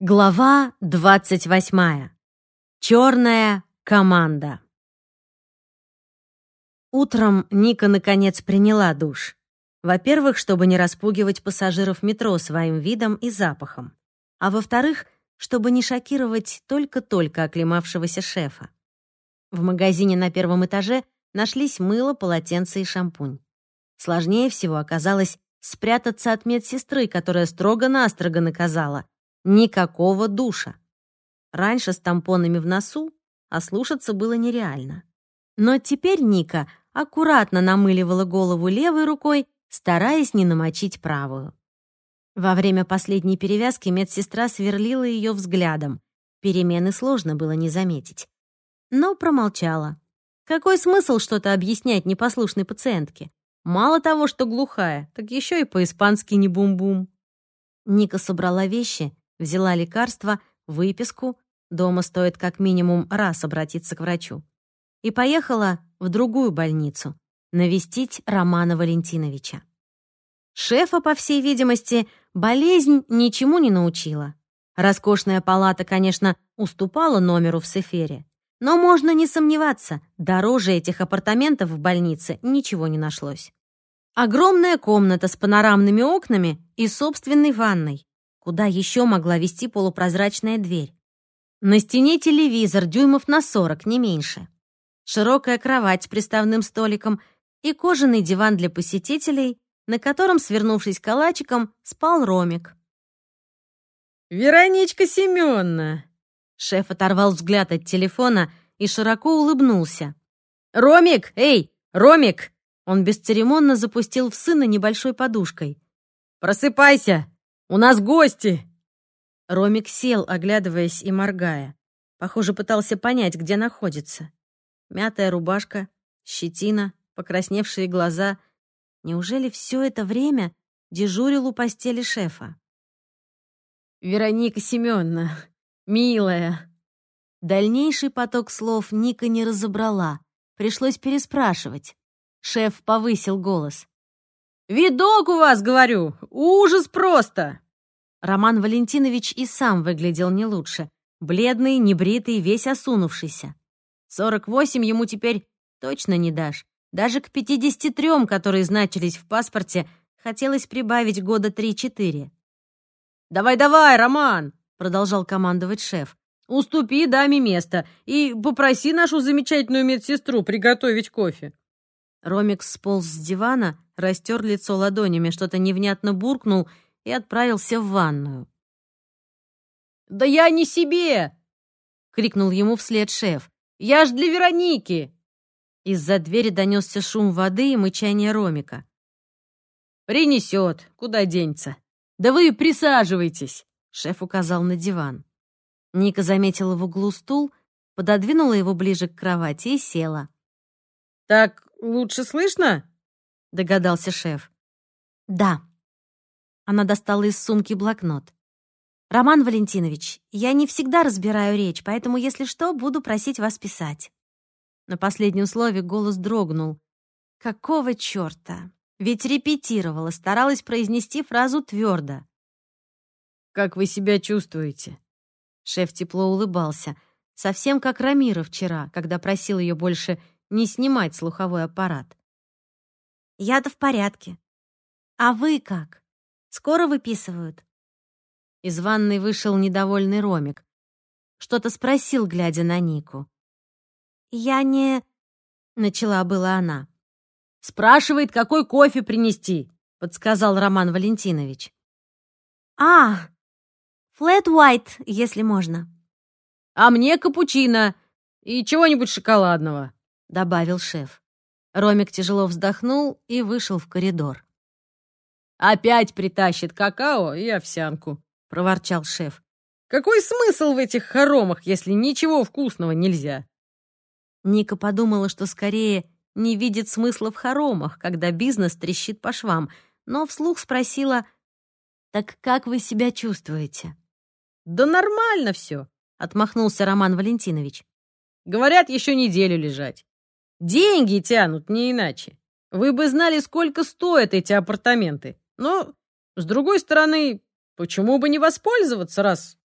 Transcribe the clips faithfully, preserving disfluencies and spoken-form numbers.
Глава двадцать восьмая. Черная команда. Утром Ника наконец приняла душ. Во-первых, чтобы не распугивать пассажиров метро своим видом и запахом. А во-вторых, чтобы не шокировать только-только оклемавшегося шефа. В магазине на первом этаже нашлись мыло, полотенце и шампунь. Сложнее всего оказалось спрятаться от медсестры, которая строго-настрого наказала: никакого душа. Раньше с тампонами в носу ослушаться было нереально. Но теперь Ника аккуратно намыливала голову левой рукой, стараясь не намочить правую. Во время последней перевязки медсестра сверлила ее взглядом. Перемены сложно было не заметить. Но промолчала. Какой смысл что-то объяснять непослушной пациентке? Мало того, что глухая, так еще и по-испански не бум-бум. Ника собрала вещи, взяла лекарства, выписку, дома стоит как минимум раз обратиться к врачу, и поехала в другую больницу навестить Романа Валентиновича. Шефа, по всей видимости, болезнь ничему не научила. Роскошная палата, конечно, уступала номеру в Сефере, но можно не сомневаться, дороже этих апартаментов в больнице ничего не нашлось. Огромная комната с панорамными окнами и собственной ванной. Куда еще могла вести полупрозрачная дверь? На стене телевизор дюймов на сорок, не меньше. Широкая кровать с приставным столиком и кожаный диван для посетителей, на котором, свернувшись калачиком, спал Ромик. «Вероничка Семеновна!» Шеф оторвал взгляд от телефона и широко улыбнулся. «Ромик! Эй, Ромик!» Он бесцеремонно запустил в сына небольшой подушкой. «Просыпайся! У нас гости!» Ромик сел, оглядываясь и моргая. Похоже, пытался понять, где находится. Мятая рубашка, щетина, покрасневшие глаза. Неужели все это время дежурил у постели шефа? «Вероника Семеновна, милая!» Дальнейший поток слов Ника не разобрала. Пришлось переспрашивать. Шеф повысил голос. «Видок у вас, говорю! Ужас просто!» Роман Валентинович и сам выглядел не лучше. Бледный, небритый, весь осунувшийся. сорок восемь ему теперь точно не дашь. Даже к пятидесяти трём, которые значились в паспорте, хотелось прибавить года три-четыре. «Давай-давай, Роман!» — продолжал командовать шеф. «Уступи даме место и попроси нашу замечательную медсестру приготовить кофе». Ромик сполз с дивана, растер лицо ладонями, что-то невнятно буркнул и отправился в ванную. «Да я не себе!» — крикнул ему вслед шеф. «Я ж для Вероники!» Из-за двери донесся шум воды и мычание Ромика. «Принесет, куда денется. Да вы присаживайтесь!» — шеф указал на диван. Ника заметила в углу стул, пододвинула его ближе к кровати и села. «Так лучше слышно?» — догадался шеф. «Да». Она достала из сумки блокнот. «Роман Валентинович, я не всегда разбираю речь, поэтому, если что, буду просить вас писать». На последнем слове голос дрогнул. Какого черта? Ведь репетировала, старалась произнести фразу твердо. «Как вы себя чувствуете?» Шеф тепло улыбался, совсем как Рамира вчера, когда просил ее больше не снимать слуховой аппарат. «Я-то в порядке. А вы как? Скоро выписывают?» Из ванной вышел недовольный Ромик. Что-то спросил, глядя на Нику. «Я не...» — начала была она. «Спрашивает, какой кофе принести», — подсказал Роман Валентинович. «А, флэт уайт, если можно». «А мне капучино и чего-нибудь шоколадного», — добавил шеф. Ромик тяжело вздохнул и вышел в коридор. «Опять притащит какао и овсянку», — проворчал шеф. «Какой смысл в этих хоромах, если ничего вкусного нельзя?» Ника подумала, что скорее не видит смысла в хоромах, когда бизнес трещит по швам, но вслух спросила: «Так как вы себя чувствуете?» «Да нормально все», — отмахнулся Роман Валентинович. «Говорят, еще неделю лежать. Деньги тянут, не иначе. Вы бы знали, сколько стоят эти апартаменты. Но, с другой стороны, почему бы не воспользоваться, раз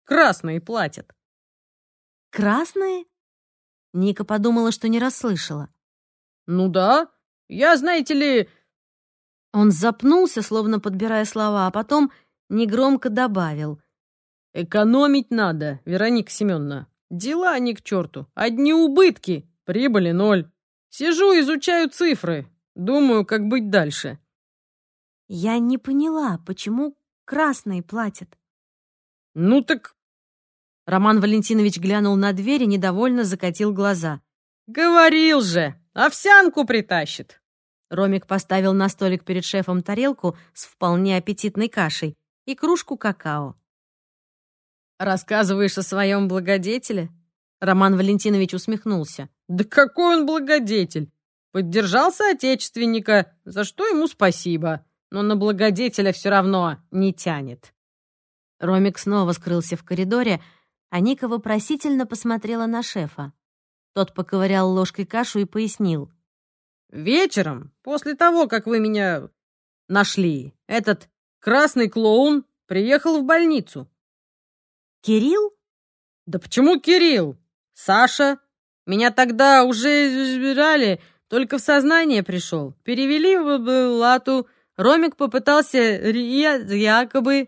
красные платят». «Красные?» Ника подумала, что не расслышала. «Ну да, я, знаете ли...» Он запнулся, словно подбирая слова, а потом негромко добавил. «Экономить надо, Вероника Семеновна. Дела ни к черту. Одни убытки, прибыли ноль. Сижу, изучаю цифры. Думаю, как быть дальше». «Я не поняла, почему красные платят?» «Ну так...» Роман Валентинович глянул на дверь и недовольно закатил глаза. «Говорил же, овсянку притащит». Ромик поставил на столик перед шефом тарелку с вполне аппетитной кашей и кружку какао. «Рассказываешь о своем благодетеле?» Роман Валентинович усмехнулся. «Да какой он благодетель! Поддержал соотечественника, за что ему спасибо, но на благодетеля все равно не тянет». Ромик снова скрылся в коридоре, а Ника вопросительно посмотрела на шефа. Тот поковырял ложкой кашу и пояснил. «Вечером, после того, как вы меня нашли, этот красный клоун приехал в больницу». «Кирилл?» «Да почему Кирилл? Саша. Меня тогда уже избирали, только в сознание пришел. Перевели в палату. Ромик попытался якобы...»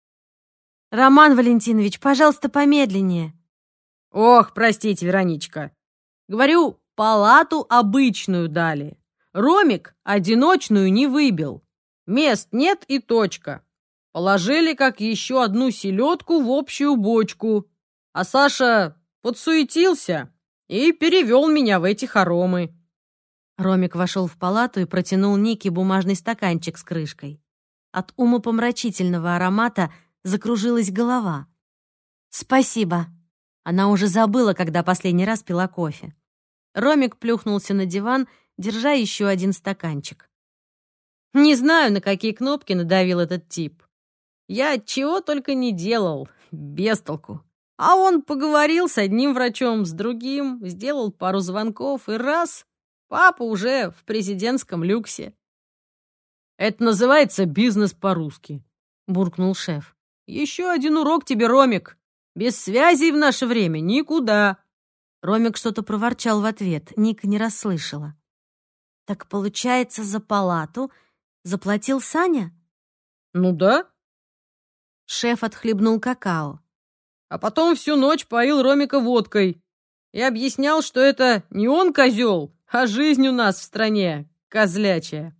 «Роман Валентинович, пожалуйста, помедленнее». «Ох, простите, Вероничка. Говорю, палату обычную дали. Ромик одиночную не выбил. Мест нет и точка. Положили как еще одну селедку в общую бочку. А Саша подсуетился и перевел меня в эти хоромы». Ромик вошел в палату и протянул Нике бумажный стаканчик с крышкой. От умопомрачительного аромата закружилась голова. «Спасибо». Она уже забыла, когда последний раз пила кофе. Ромик плюхнулся на диван, держа еще один стаканчик. «Не знаю, на какие кнопки надавил этот тип. Я чего только не делал, без толку. А он поговорил с одним врачом, с другим, сделал пару звонков, и раз — папа уже в президентском люксе». «Это называется бизнес по-русски», — буркнул шеф. «Еще один урок тебе, Ромик. Без связей в наше время никуда». Ромик что-то проворчал в ответ, Ника не расслышала. «Так получается, за палату заплатил Саня?» «Ну да». Шеф отхлебнул какао. А потом всю ночь поил Ромика водкой и объяснял, что это не он козел, а жизнь у нас в стране козлячая.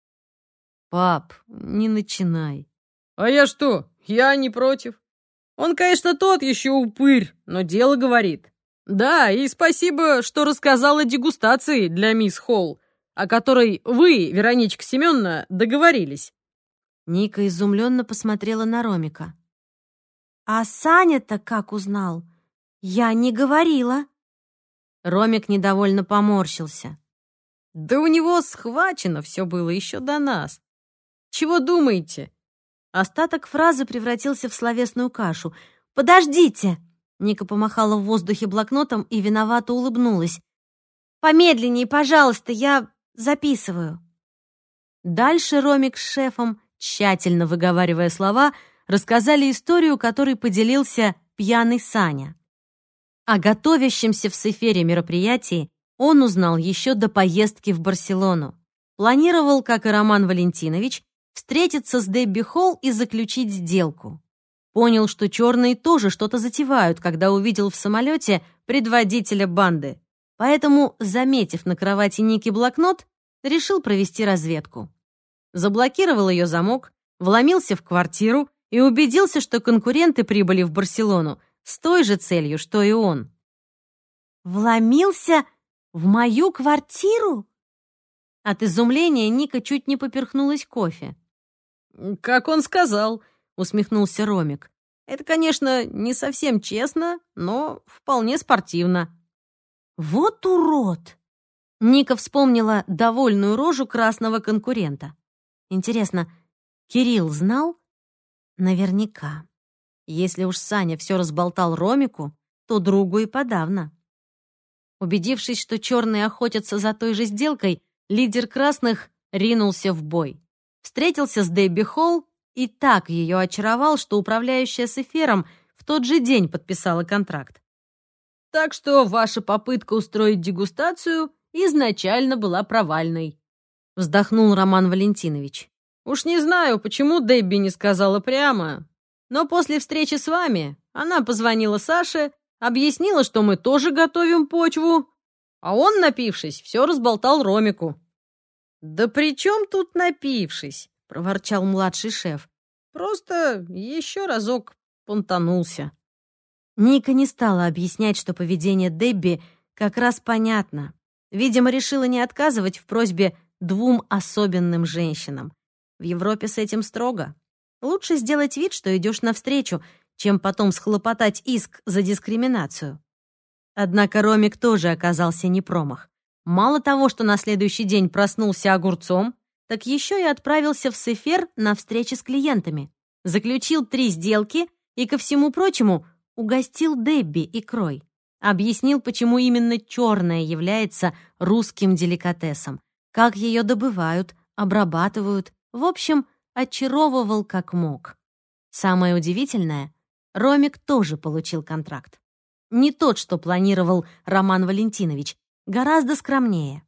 «Пап, не начинай». «А я что? Я не против. Он, конечно, тот еще упырь, но дело говорит. Да, и спасибо, что рассказал о дегустации для мисс Холл, о которой вы, Вероничка Семеновна, договорились». Ника изумленно посмотрела на Ромика. «А Саня-то как узнал? Я не говорила». Ромик недовольно поморщился. «Да у него схвачено все было еще до нас. Чего думаете?» Остаток фразы превратился в словесную кашу. «Подождите!» Ника помахала в воздухе блокнотом и виновато улыбнулась. «Помедленнее, пожалуйста, я записываю». Дальше Ромик с шефом, тщательно выговаривая слова, рассказали историю, которой поделился пьяный Саня. О готовящемся в Сефере мероприятии он узнал еще до поездки в Барселону. Планировал, как и Роман Валентинович, встретиться с Дебби Холл и заключить сделку. Понял, что черные тоже что-то затевают, когда увидел в самолете предводителя банды. Поэтому, заметив на кровати Ники блокнот, решил провести разведку. Заблокировал ее замок, вломился в квартиру и убедился, что конкуренты прибыли в Барселону с той же целью, что и он. «Вломился в мою квартиру?» От изумления Ника чуть не поперхнулась кофе. «Как он сказал», — усмехнулся Ромик. «Это, конечно, не совсем честно, но вполне спортивно». «Вот урод!» Ника вспомнила довольную рожу красного конкурента. Интересно, Кирилл знал? Наверняка. Если уж Саня все разболтал Ромику, то другу и подавно. Убедившись, что черные охотятся за той же сделкой, лидер красных ринулся в бой. Встретился с Дебби Холл и так ее очаровал, что управляющая Сефером в тот же день подписала контракт. Так что ваша попытка устроить дегустацию изначально была провальной. Вздохнул Роман Валентинович. Уж не знаю, почему Дебби не сказала прямо, но после встречи с вами она позвонила Саше, объяснила, что мы тоже готовим почву, а он, напившись, все разболтал Ромику. «Да при чем тут напившись?» — проворчал младший шеф. «Просто еще разок понтанулся». Ника не стала объяснять, что поведение Дебби как раз понятно. Видимо, решила не отказывать в просьбе двум особенным женщинам. В Европе с этим строго. Лучше сделать вид, что идешь навстречу, чем потом схлопотать иск за дискриминацию. Однако Ромик тоже оказался не промах. Мало того, что на следующий день проснулся огурцом, так еще и отправился в Сефер на встречи с клиентами. Заключил три сделки и, ко всему прочему, угостил Дебби икрой. Объяснил, почему именно черная является русским деликатесом, как ее добывают, обрабатывают. В общем, очаровывал как мог. Самое удивительное, Ромик тоже получил контракт. Не тот, что планировал Роман Валентинович, гораздо скромнее.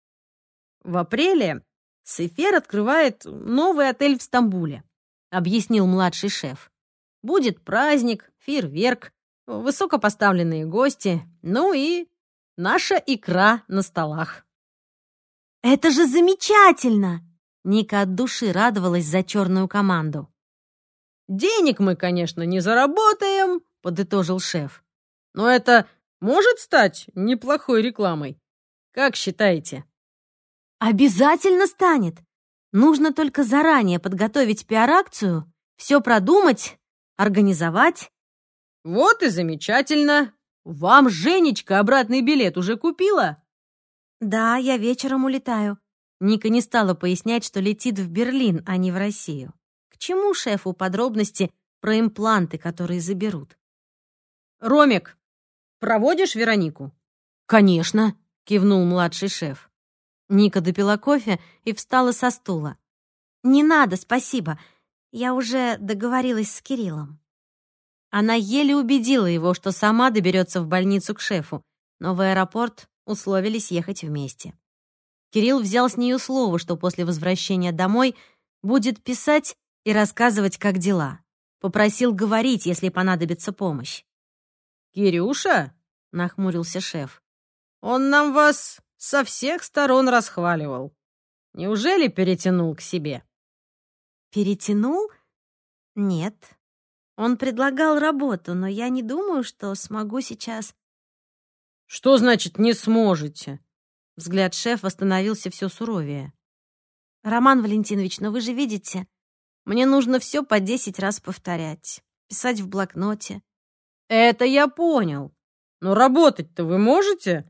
В апреле Сефер открывает новый отель в Стамбуле, объяснил младший шеф. Будет праздник, фейерверк, высокопоставленные гости, ну и наша икра на столах. «Это же замечательно!» Ника от души радовалась за черную команду. «Денег мы, конечно, не заработаем», — подытожил шеф. «Но это может стать неплохой рекламой. Как считаете?» «Обязательно станет. Нужно только заранее подготовить пиар-акцию, все продумать, организовать». «Вот и замечательно. Вам Женечка обратный билет уже купила?» «Да, я вечером улетаю». Ника не стала пояснять, что летит в Берлин, а не в Россию. К чему шефу подробности про импланты, которые заберут? «Ромик, проводишь Веронику?» «Конечно», — кивнул младший шеф. Ника допила кофе и встала со стула. «Не надо, спасибо. Я уже договорилась с Кириллом». Она еле убедила его, что сама доберется в больницу к шефу, но в аэропорт условились ехать вместе. Кирилл взял с нее слово, что после возвращения домой будет писать и рассказывать, как дела. Попросил говорить, если понадобится помощь. «Кирюша?» — нахмурился шеф. «Он нам вас со всех сторон расхваливал. Неужели перетянул к себе?» «Перетянул? Нет. Он предлагал работу, но я не думаю, что смогу сейчас». «Что значит «не сможете»?» Взгляд шефа становился все суровее. «Роман Валентинович, но вы же видите, мне нужно все по десять раз повторять, писать в блокноте». «Это я понял. Но работать-то вы можете?»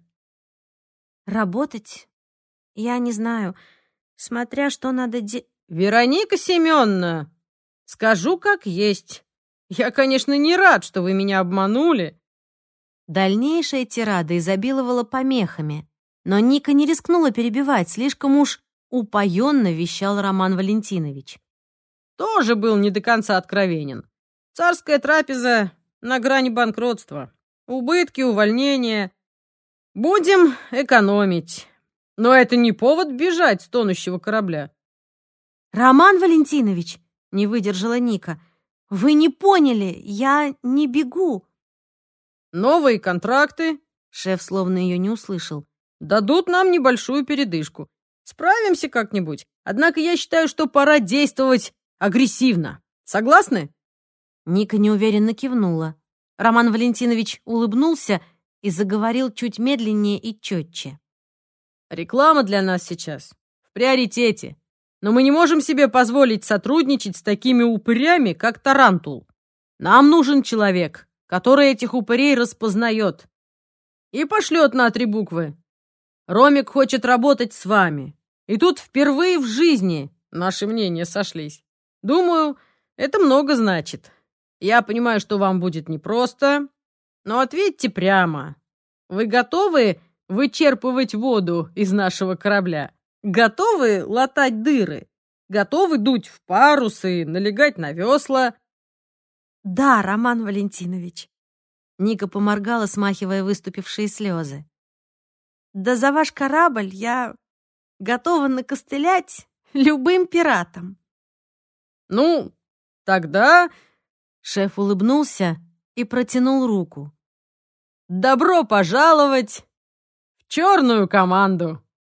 «Работать? Я не знаю. Смотря что надо де...» «Вероника Семеновна, скажу как есть. Я, конечно, не рад, что вы меня обманули». Дальнейшая тирада изобиловала помехами, но Ника не рискнула перебивать, слишком уж упоенно вещал Роман Валентинович. Тоже был не до конца откровенен. Царская трапеза на грани банкротства. Убытки, увольнения. Будем экономить. Но это не повод бежать с тонущего корабля. «Роман Валентинович!» — не выдержала Ника. «Вы не поняли, я не бегу». Новые контракты, шеф словно ее не услышал, дадут нам небольшую передышку. Справимся как-нибудь. Однако я считаю, что пора действовать агрессивно. Согласны?» Ника неуверенно кивнула. Роман Валентинович улыбнулся и заговорил чуть медленнее и четче. «Реклама для нас сейчас в приоритете. Но мы не можем себе позволить сотрудничать с такими упырями, как Тарантул. Нам нужен человек, который этих упырей распознает и пошлет на три буквы. Ромик хочет работать с вами. И тут впервые в жизни наши мнения сошлись. Думаю, это много значит. Я понимаю, что вам будет непросто, но ответьте прямо. Вы готовы вычерпывать воду из нашего корабля? Готовы латать дыры? Готовы дуть в парусы, налегать на весла?» Да, Роман Валентинович. Ника поморгала, смахивая выступившие слезы. Да за ваш корабль я готова накостылять любым пиратам. Ну, тогда... Шеф улыбнулся и протянул руку. Добро пожаловать в черную команду!